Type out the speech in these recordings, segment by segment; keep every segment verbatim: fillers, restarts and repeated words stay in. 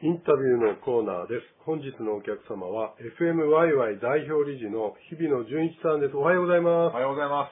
インタビューのコーナーです。本日のお客様は エフエムワイワイ 代表理事の日比野純一さんです。おはようございます。 おはようございます。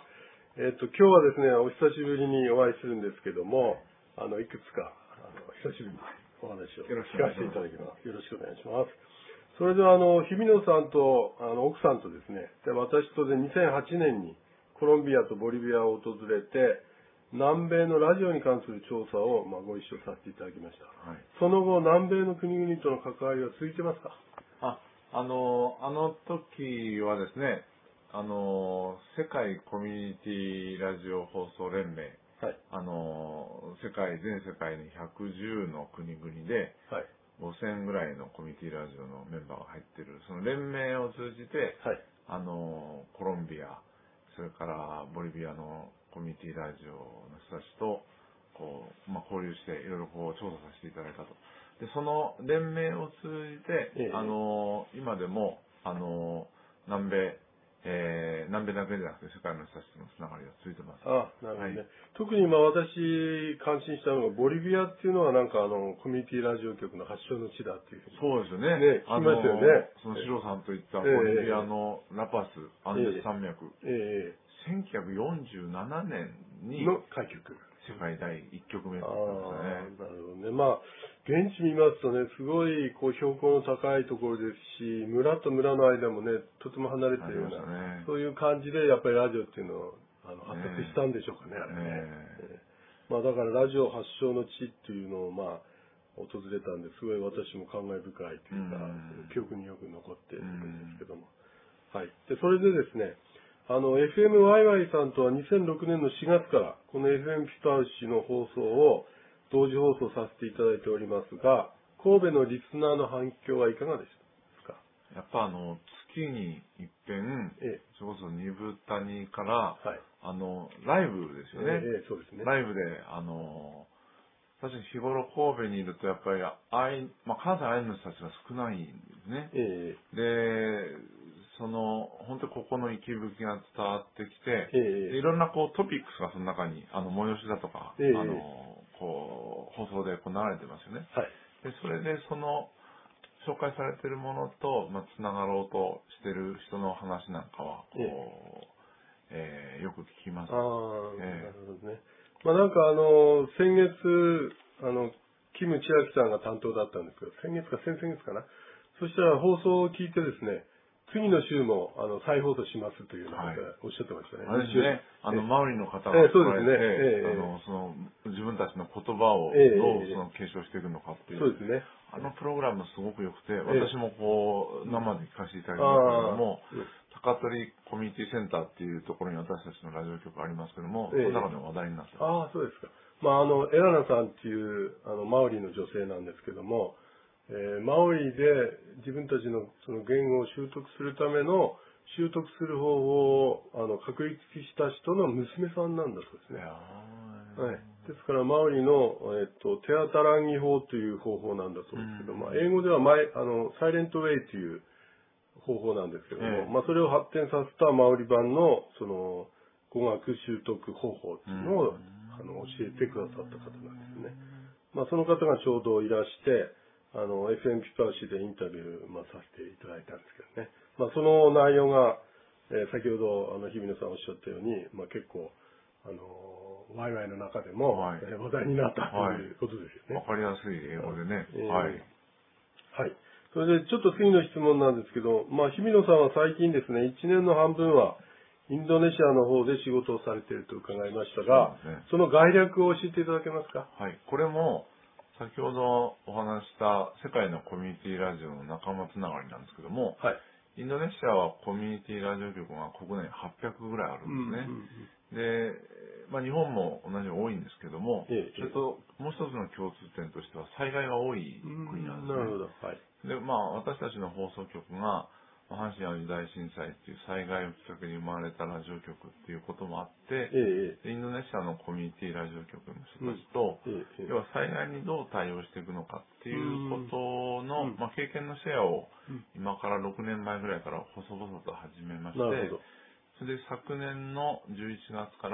えっと、今日はですね、お久しぶりにお会いするんですけども、あの、いくつか、あの、久しぶりにお話を聞かせていただきます。よろしくお願いします。それでは、あの、日比野さんと、あの、奥さんとですね、で私とでにせんはちねんにコロンビアとボリビアを訪れて、南米のラジオに関する調査を、まあ、ご一緒させていただきました。はい、その後、南米の国々との関わりは続いてますか？ あ、あの、あの時はですね、あの、世界コミュニティラジオ放送連盟、はい、あの、世界、全世界にひゃくじゅうの国々で、はい、ごせんぐらいのコミュニティラジオのメンバーが入ってる、その連盟を通じて、はい、あの、コロンビア、それからボリビアのコミュニティラジオの人たちと、こう、まあ、交流して、いろいろこう、調査させていただいたと。で、その連盟を通じて、ええ、あの、今でも、あの、南米、えー、南米だけでなくて世界の人たちとのつながりが続いてます。 ああ、なるほどね。はい、特に今私、関心したのが、ボリビアっていうのはなんかあの、コミュニティラジオ局の発祥の地だっていうふうに。 そうですよね。 ね、聞きましたよね。 そのシロさんといったボリビアのラパス、アンデス山脈。ええええせんきゅうひゃくよんじゅうななねんにの開局。 世界第一局目だったんですね。 なるほどね。まあ、現地見ますとね、すごいこう標高の高いところですし、村と村の間もね、とても離れてるような、ね、そういう感じで、やっぱりラジオっていうのをあの発達したんでしょうかね、ねあれね。ねまあ、だからラジオ発祥の地っていうのを、まあ、訪れたんですごい私も感慨深いというか、う記憶によく残っているんですけども。はい。で、それでですね、あの、エフエムワイワイ さんとはにせんろくねんのしがつから、この エフエム ピパウシの放送を同時放送させていただいておりますが、神戸のリスナーの反響はいかがですか？ やっぱあの、月に一遍、ええ、それこそ二部谷から、はい、あの、ライブですよね。 ええ、そうですね。 ライブで、あの、私日頃神戸にいるとやっぱり、アイ、まあ、関西アイヌの人たちが少ないんですね。ええ、で、その、本当にここの息吹きが伝わってきて、ええ、いろんなこうトピックスがその中に、あの、催しだとか、ええ、あの、こう、放送でこう流れてますよね。はい。で、それでその、紹介されているものと、まあ、つながろうとしている人の話なんかは、こう、えええー、よく聞きます。ああ、えー、なるほどね。まあ、なんかあの、先月、あの、キム・チアキさんが担当だったんですけど、先月か先々月かな。そしたら放送を聞いてですね、次の週もあの再放送しますというようなことをおっしゃってましたね。 はい、あれですね、あの、マウリの方がえー、そうですね。 えー、あの、その、自分たちの言葉をどうその継承していくのかっていう。 そうですね。 あのプログラムすごく良くて、私もこう、生で聞かせていただきましたけども、高取コミュニティセンターっていうところに私たちのラジオ局ありますけども、その中でも話題になってます。 ああ、そうですか。まあ、あの、エラナさんっていう、あの、マオリの女性なんですけども、えー、マオリで自分たちのその言語を習得するための習得する方法をあの確立した人の娘さんなんだそうですね。はい。ですからマオリの、えっと、テアタランギ法という方法なんだそうですけど、まあ、英語では前あのサイレントウェイという方法なんですけども、えー、まあ、それを発展させたマオリ版のその語学習得方法っていうのをあの教えてくださった方なんですね。まあ、その方がちょうどいらして、あの、エフエム ピパウシでインタビュー、まあ、させていただいたんですけどね。まあ、その内容が、えー、先ほど、あの、日比野さんおっしゃったように、まあ、結構、あの、ワイワイの中でも、はい、えー、話題になったということですよね。 わ、はい、かりやすい英語でね。 えー、 はい。 はい。それで、ちょっと次の質問なんですけど、まあ、日比野さんは最近ですね、いちねんの半分は、インドネシアの方で仕事をされていると伺いましたが、そ, ね、その概略を教えていただけますか？ はい。これも、先ほどお話した世界のコミュニティラジオの仲間つながりなんですけども、はい、インドネシアはコミュニティラジオ局が国内はっぴゃくぐらいあるんですね。うんうんうん、で、まあ、日本も同じように多いんですけども、ええ、それともう一つの共通点としては災害が多い国なんですね。なるほど。はい、で、まあ、私たちの放送局が阪神・淡路大震災っていう災害をきっかけに生まれたラジオ局っていうこともあって、ええ、インドネシアのコミュニティラジオ局の人たちと、うんええ、要は災害にどう対応していくのかっていうことの、うんまあ、経験のシェアを今からろくねんまえぐらいから細々と始めまして、それで昨年のじゅういちがつから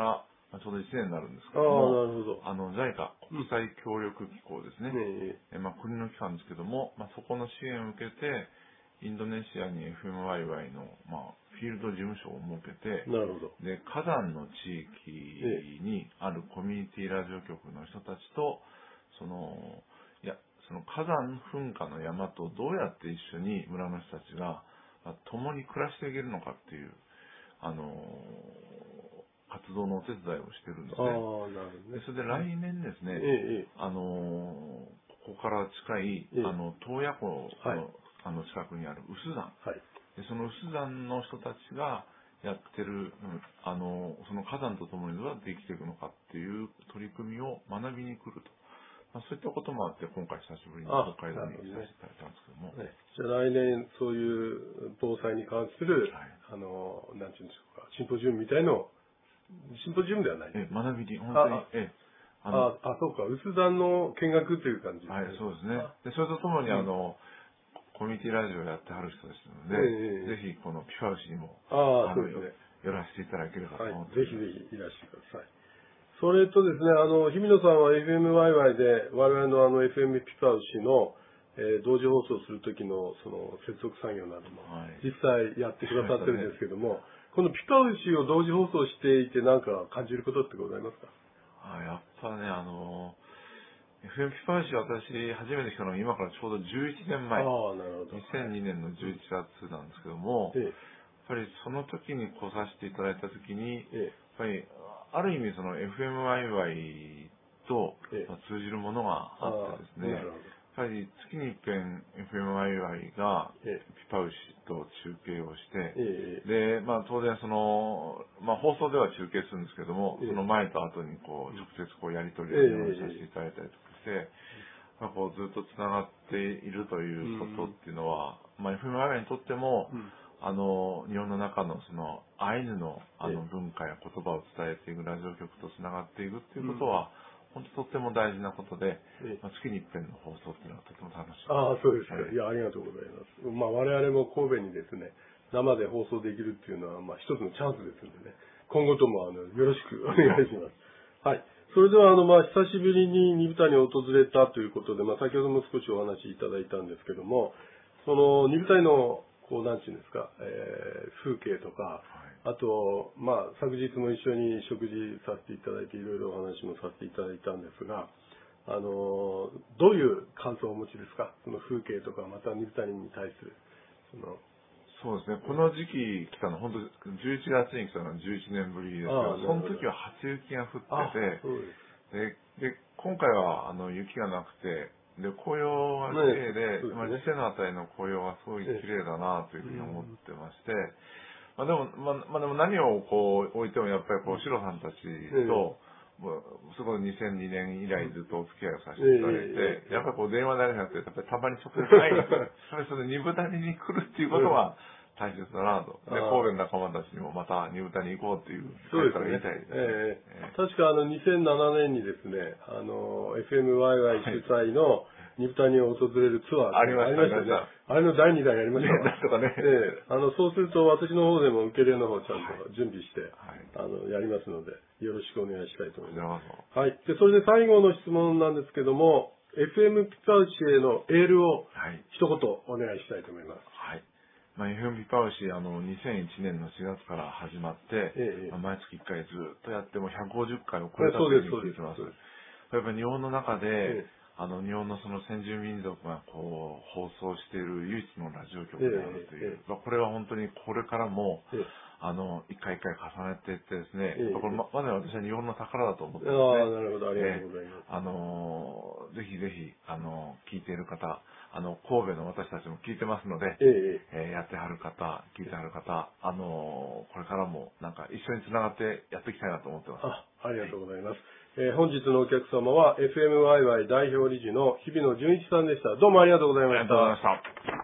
まあ、ちょうどいちねんになるんですけども、 ああ、なるほど。 あの、ジャイカ 国際協力機構ですね。 ねえまあ、国の機関ですけども、まあ、そこの支援を受けて、インドネシアに エフエムワイワイ の、まあ、フィールド事務所を設けて、 なるほど。 で、火山の地域にあるコミュニティラジオ局の人たちと、その、いや、その火山噴火の山とどうやって一緒に村の人たちが、まあ、共に暮らしていけるのかっていう、あの活動のお手伝いをしてるんですね。 ああ、なるほどね。 でそれで来年ですね、 ええ、 あのここから近い、 ええ、 あの洞爺湖の、 はい、 あの近くにある有珠山、 はい、 でその有珠山の人たちがやってる、うん、あのその火山とともにどうやって生きていくのかっていう取り組みを学びに来ると、まあ、そういったこともあって今回久しぶりに北海道に来させていただいたんですけども、 ね、じゃあ来年そういう防災に関する、 はい、 あのなんていうんでしょうか、シンポジウムみたいのシンポジウムではない。 え学びに本当にえあのああそうか、有珠山の見学という感じですね。 はい、そうですね。でそれとともに、あの、コミュニティラジオをやってはる人ですので、ええ、ぜひこのピファウシにも、 ああ、そうですね。 寄らせていただければと思って、 はい、ぜひぜひいらしてください。それとですね、あの、日比野さんは エフエムワイワイ で、我々のあの エフエム ピファウシの、えー、同時放送するときのその接続作業なども、実際やってくださってるんですけども、はい、このピファウシを同時放送していて何か感じることってございますか？ あやっぱね、あの、エフエム ピファウシ私初めて来たのが今からちょうどじゅういちねんまえ。 ああ、なるほど。 にせんにねんのじゅういちがつなんですけども、ええ、やっぱりその時に来させていただいた時に、ええ、やっぱりある意味その エフエムワイワイ と、まあ、通じるものがあってですね、やっぱり月に一遍 エフエムワイワイ がピファウシと中継をして、ええ、で、まあ当然その、まあ放送では中継するんですけども、ええ、その前と後にこう直接こうやり取りをさせていただいたりとかして、まあ、こうずっとつながっているということっていうのは、うん、まあ、エフエムワイワイ にとっても、うん、あの日本の中のそのアイヌのあの文化や言葉を伝えていくラジオ局とつながっていくっていうことは、うん、本当とっても大事なことで、まあ、月に一遍の放送っていうのはとても楽しい。 ああ、そうですか。はい、いや、ありがとうございます。まあ、我々も神戸にですね、生で放送できるっていうのは、まあ、一つのチャンスですのでね、今後ともあのよろしくお願いします。はい。それでは、あの、まあ、久しぶりに二部谷に訪れたということで、まあ、先ほども少しお話しいただいたんですけども、その、二部谷の、こう、なんていうんですか、えー、風景とか、あと、まあ、昨日も一緒に食事させていただいて、いろいろお話もさせていただいたんですが、あの、どういう感想をお持ちですか？その風景とか、また二部谷に対する、その、 そうですね。この時期来たの、本当じゅういちがつに来たのはじゅういちねんぶりですけど、その時は初雪が降ってて、で、で今回はあの雪がなくて、で、紅葉が綺麗で、ね、まあ、背のあたりの紅葉がすごい綺麗だなというふうに思ってまして、まあでも、まあ、まあ、でも何をこう置いてもやっぱりこう、シロさんたちと、もうすごいにせんにねん以来ずっとお付き合いをさせていただいて、やっぱりこう電話だけじゃなくて、やっぱりたまに直接会いに来る。それそれ二部谷に来るっていうことは大切だなと。で、神戸の仲間たちにもまた二部谷に行こうっていう、 そうですね。 言いたいですね。 えー、確かあのにせんななねんにですね、あの、エフエムワイワイ 主催の二部谷を訪れるツアーありましたね。 あれのだいにだんやりましたね、とかね。 えー、あの、そうすると私の方でも受け入れの方ちゃんと準備して、はい、あの、やりますので、よろしくお願いしたいと思います。はい。で、それで最後の質問なんですけども、エフエム ピパウシへのエールを一言お願いしたいと思います。 はい。まあ、エフエム ピパウシ、あの、にせんいちねんのしがつから始まって、ええ、まあ、毎月いっかいずっとやってもひゃくごじゅっかいを超えたというふうに聞いてます。やっぱり日本の中で、ええ、あの、日本のその先住民族がこう、放送している唯一のラジオ局であるという、ええ、これは本当にこれからも、ええ、あの、一回一回重ねていってですね、ええ、これままだ私は日本の宝だと思ってますね。 ああ、なるほど、ありがとうございます。 えー、あの、ぜひぜひ、あの、聞いている方、あの、神戸の私たちも聞いてますので、えええー、やってはる方、聞いてはる方、あの、これからもなんか一緒につながってやっていきたいなと思ってます。 あ、ありがとうございます。はい、えー、本日のお客様は エフエムワイワイ 代表理事の日比野純一さんでした。どうもありがとうございました。 ありがとうございました。